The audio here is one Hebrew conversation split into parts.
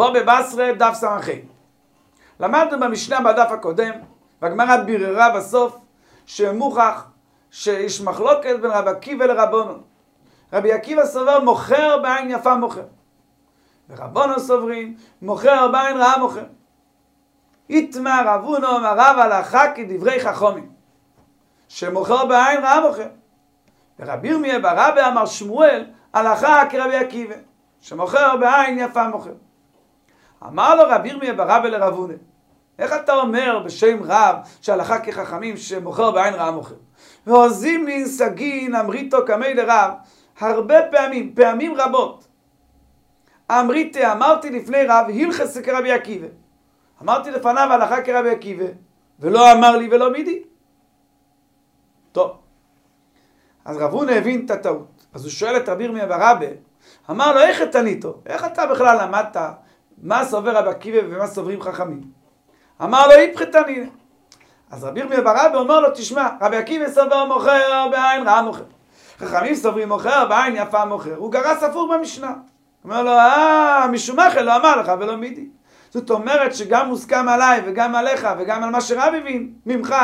בוא בבשרה דף סמכי. למדנו במשנה בדף הקודם, והגמרא ביררה בסוף, שמוכח שיש מחלוקת בין רבי עקיבא לרבנו. רבי עקיבא סובר מוכר בעין יפה מוכר. ורבנו סוברים מוכר בעין רעה מוכר. איתמר רבונו אמר רב הלכה כדברי חכמים. שמוכר בעין רעה מוכר. ורבי ירמיה בר אבא אמר שמואל הלכה כרבי עקיבא. שמוכר בעין יפה מוכר. אמר לו רבי ירמיה בר אבא לרבונה, איך אתה אומר בשם רב שהלכה כחכמים שמוכר בעין רעה מוכר? ועוזים לי סגין אמריתו כמי לרב, הרבה פעמים, פעמים רבות, אמרתי לפני רב הלכס כרבי עקיבא. אמרתי לפניו הלכה כרבי עקיבא, ולא אמר לי ולא מידי. טוב, אז רבונה הבין את הטעות. אז הוא שואל את רבי ירמיה בר אבא, אמר לו איך התניתו? איך אתה בכלל למדת מה סובר רבי עקיבא ומה סוברים חכמים? אמר לו איפכא תנינא. אז רבי ירמיה בר אבא אומר לו תשמע, רבי עקיבא סובר מוכר בעין רעה מוכר, חכמים סוברים מוכר בעין יפה מוכר. הוא גרס הפוך במשנה. אומר לו משום מה לא אמר לך ולא מידי. זאת אומרת שגם מוסכם עליי וגם עליך וגם על מה שרב הבין ממך,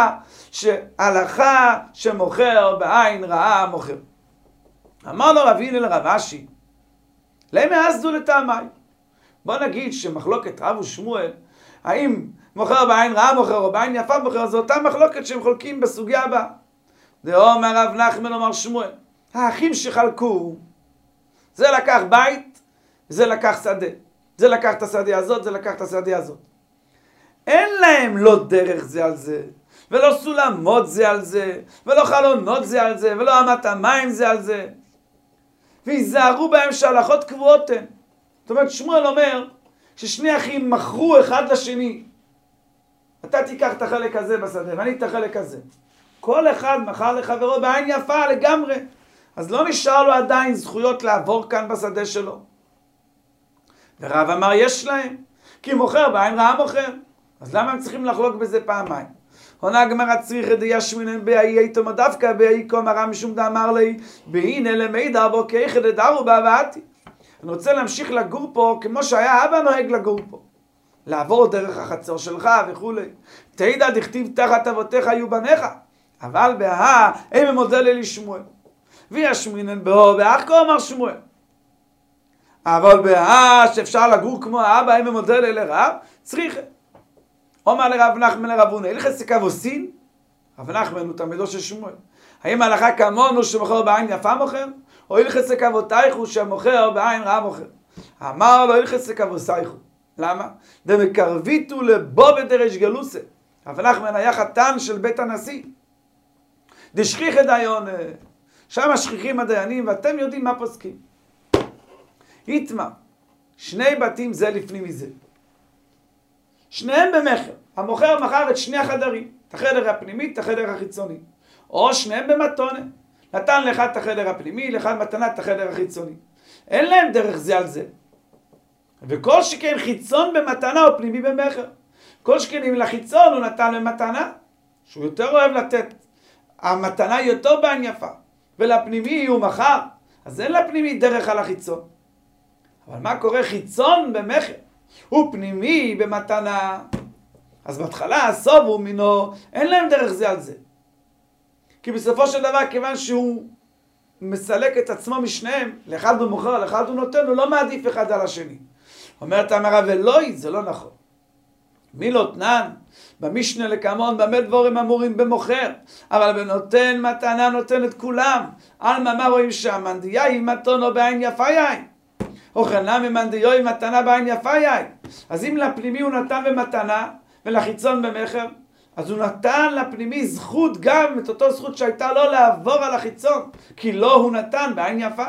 שהלכה שמוכר בעין רעה מוכר. אמר לו רבי הלל לרב אשי, למה אסדו לטעמי? בוא נגיד שמחלוקת רב ושמואל, האם מוכר בעין רעה מוכר או בעין יפה מוכר, זו אותה מחלוקת שהם חולקים בסוגיה הבאה. דאמר רב נחמן אמר שמואל, האחים שחלקו, זה לקח בית, זה לקח שדה. זה לקח את השדה הזאת, זה לקח את השדה הזאת. אין להם לא דרך זה על זה, ולא סולמות זה על זה, ולא חלונות זה על זה, ולא אמת המים זה על זה. ויזהרו בהם שהלכות קבועות הן. זאת אומרת, שמואל אומר ששני אחים מכרו אחד לשני. אתה תיקח את החלק הזה בשדה, ואני את החלק הזה. כל אחד מכר לחברו בעין יפה לגמרי. אז לא נשאר לו עדיין זכויות לעבור כאן בשדה שלו. ורב אמר יש להם, כי מוכר בעין רעה מוכר. אז למה הם צריכים לחלוק בזה פעמיים? עונה הגמרא צריכא דישמינן באי איתו דווקא באי קומרא משום דאמר לי בהנה למידע בו כאיכא דדרו בהבאתי. אני רוצה להמשיך לגור פה כמו שהיה אבא נוהג לגור פה. לעבור דרך החצר שלך וכולי. תדע דכתיב תחת אבותיך היו בניך. אבל בהא הם מודל אלי שמואל. וישמינן בהו באח כה אמר שמואל. אבל בהא שאפשר לגור כמו האבא הם מודל אלי רב, צריכה. אומר לרב נחמן לרבונה, הלכס כבוסין? רב נחמן הוא תלמידו של שמואל. האם ההלכה כמונו שמוכר בעין יפה מוכר? או הלכס כבותייך הוא שמוכר בעין רעה מוכר? אמר לו הלכס כבוסייך. למה? דמקרביתו לבו בדרש גלוסה. רב נחמן היה חתן של בית הנשיא. דשכיח דיון, שם שכיחים הדיינים, ואתם יודעים מה פוסקים. איתמה, שני בתים זה לפני מזה. שניהם במחר. המוכר מכר את שני החדרים, את החדר הפנימי, את החדר החיצוני. או שניהם במתונה. נתן לך את החדר הפנימי, לך מתנה את החדר החיצוני. אין להם דרך זה על זה. וכל שכן חיצון במתנה או פנימי במחר. כל שכן אם לחיצון הוא נתן במתנה, שהוא יותר אוהב לתת. המתנה היא יותר בעין יפה. ולפנימי הוא מכר. אז אין לפנימי דרך על החיצון. אבל מה קורה חיצון במחר? הוא פנימי במתנה. אז בהתחלה הסוף הוא מינו, אין להם דרך זה על זה. כי בסופו של דבר, כיוון שהוא מסלק את עצמו משניהם, לאחד הוא מוכר, לאחד הוא נותן, הוא לא מעדיף אחד על השני. אומרת אמרה ולא, זה לא נכון. מי לא תנן? במשנה לקמון, במה דבורים אמורים במוכר, אבל בנותן מתנה נותן את כולם. על מה רואים שם? מנדייה מתונו בעין יפה יין. או חנה ממנדיו מתנה בעין יפה יין. אז אם לפנימי הוא נתן במתנה, ולחיצון במחר, אז הוא נתן לפנימי זכות, גם את אותו זכות שהייתה לו לעבור על החיצון, כי לא הוא נתן בעין יפה.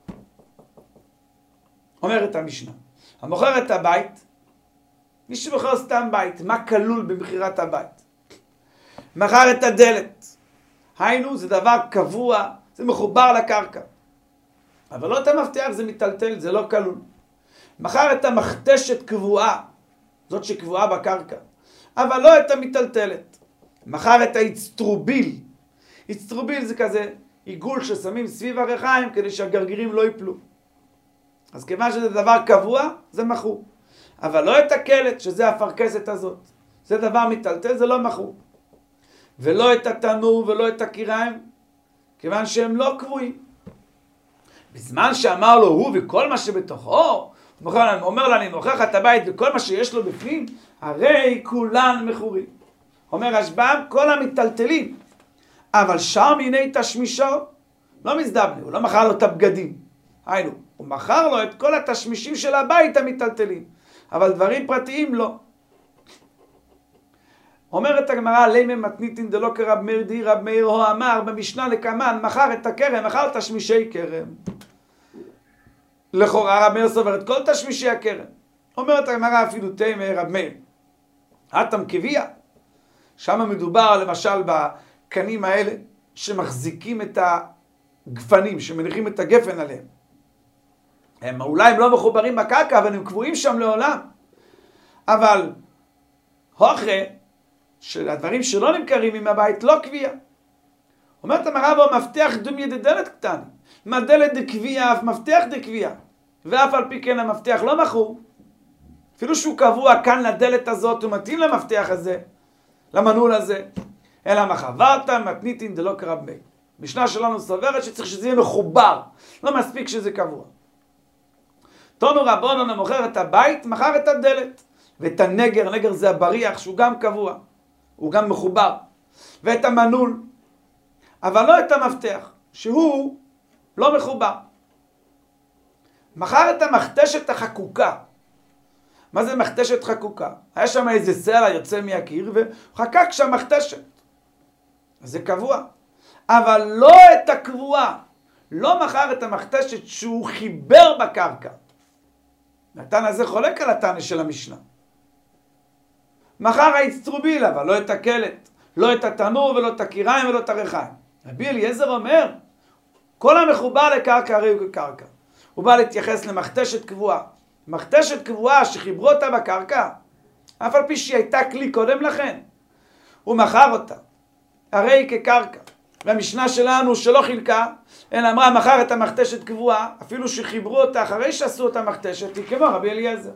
אומרת המשנה, המוכר את הבית, מי שמוכר סתם בית, מה כלול במכירת הבית? מכר את הדלת. היינו, זה דבר קבוע, זה מחובר לקרקע. אבל לא את המפתח, זה מטלטל, זה לא כלול. מכר את המכתשת קבועה, זאת שקבועה בקרקע. אבל לא את המטלטלת. מכר את האצטרוביל. אצטרוביל זה כזה עיגול ששמים סביב הרחיים כדי שהגרגירים לא ייפלו. אז כיוון שזה דבר קבוע, זה מכור. אבל לא את הקלט, שזה הפרקסת הזאת. זה דבר מטלטל, זה לא מכור. ולא את התנור ולא את הקיריים, כיוון שהם לא קבועים. בזמן שאמר לו הוא וכל מה שבתוכו, אומר לו אני מוכרח את הבית וכל מה שיש לו בפנים, הרי כולן מכורים. אומר רשב"ם, כל המטלטלים, אבל שאר מיני תשמישו לא מזדבנה, הוא לא מכר לו את הבגדים. היינו, הוא מכר לו את כל התשמישים של הבית המטלטלים, אבל דברים פרטיים לא. אומרת הגמרא, לימי מתניתין דלא כרב מאיר די רב מאיר הו אמר במשנה לקמן, מכר את הכרם, מכר תשמישי כרם. לכאורה רב מאיר סובר את כל תשמישי הכרם. אומרת הגמרא אפילו תימי רב מאיר. אטם כביה. שם מדובר למשל בקנים האלה שמחזיקים את הגפנים, שמניחים את הגפן עליהם. אולי הם לא מחוברים בקרקע, אבל הם קבועים שם לעולם. אבל הוכרה של הדברים שלא נמכרים עם הבית לא קביעה. אומרת המראה בו מפתח דומיה דדלת קטן. אם הדלת דקביעה, אף מפתח דקביעה. ואף על פי כן המפתח לא מכור. אפילו שהוא קבוע כאן לדלת הזאת, הוא מתאים למפתח הזה, למנעול הזה. אלא מה חברת מתניתין דלא כרב מאיר. משנה שלנו סוברת שצריך שזה יהיה מחובר. לא מספיק שזה קבוע. תונו רבונן המוכר את הבית, מכר את הדלת. ואת הנגר, נגר זה הבריח, שהוא גם קבוע. הוא גם מחובר. ואת המנעול. אבל לא את המפתח, שהוא לא מחובר. מכר את המכתשת החקוקה. מה זה מכתשת חקוקה? היה שם איזה סלע יוצא מהקיר וחקק שם מכתשת. אז זה קבוע. אבל לא את הקבועה. לא מכר את המכתשת שהוא חיבר בקרקע. התנא הזה חולק על התנא של המשנה. מכר האצטרוביל, אבל לא את הקלט. לא את התנור ולא את הקיריים ולא את הריחיים. רבי אליעזר אומר, כל המחובר לקרקע הרי הוא כקרקע. הוא בא להתייחס למכתשת קבועה. מכתשת קבועה שחיברו אותה בקרקע, אף על פי שהיא הייתה כלי קודם לכן, הוא מכר אותה, הרי היא כקרקע. והמשנה שלנו שלא חילקה, אלא אמרה מכר את המכתשת קבועה, אפילו שחיברו אותה אחרי שעשו אותה מכתשת, היא כמו רבי אליעזר.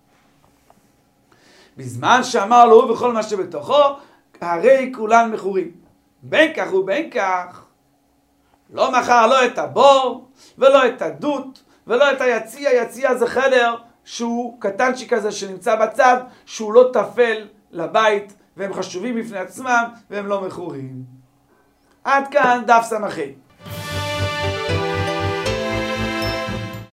בזמן שאמר לו הוא וכל מה שבתוכו, הרי כולן מכורים. בין כך ובין כך, לא מכר לא את הבור, ולא את הדות, ולא את היציע. יציע זה חדר שהוא קטנצ'י כזה שנמצא בצד, שהוא לא תפל לבית, והם חשובים בפני עצמם, והם לא מכורים. עד כאן דף סמכי.